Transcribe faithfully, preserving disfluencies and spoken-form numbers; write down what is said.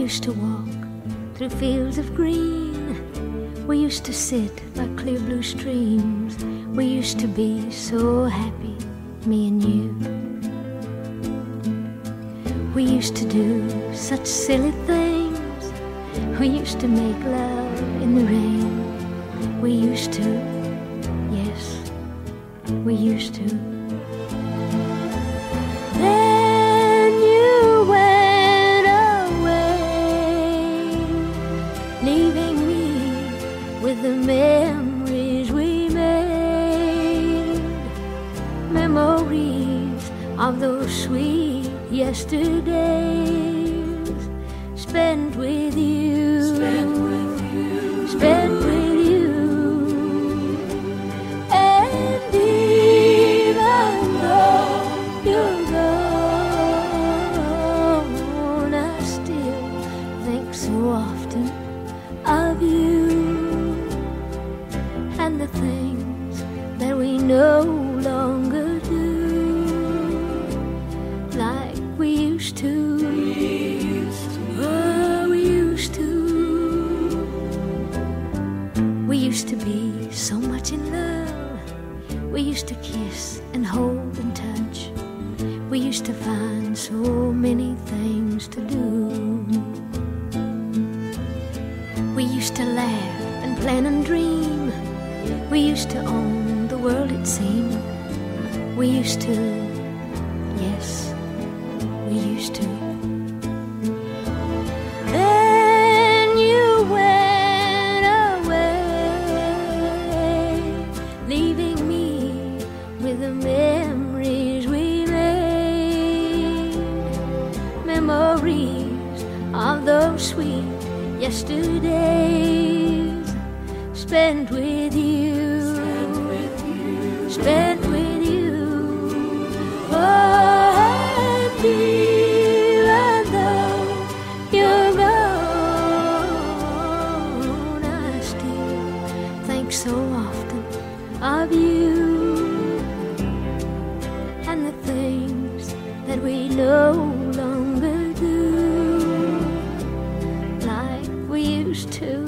used to walk through fields of green. We used to sit by clear blue streams. We used to be so happy, me and you. We used to do such silly things. We used to make love in the rain. We used to, yes, we used to. Then you went away, leaving me with the memories we made. Memories of those sweet yesterdays spent with you, spent with you, spent with you. And even though you're gone, I still think so often of you and the things that we no longer do like we used to. Oh, we used to. We used to be so much in love. We used to kiss and hold and touch. We used to find so many things to do. We used to laugh and plan and dream. We used to own the world, it seemed. We used to, yes, we used to. Then you went away, leaving me with the memories we made. Memories of those sweet yesterdays spent with you, spent with you. Oh, and even though you're gone, I still think so often of you and the things that we no longer do like we used to.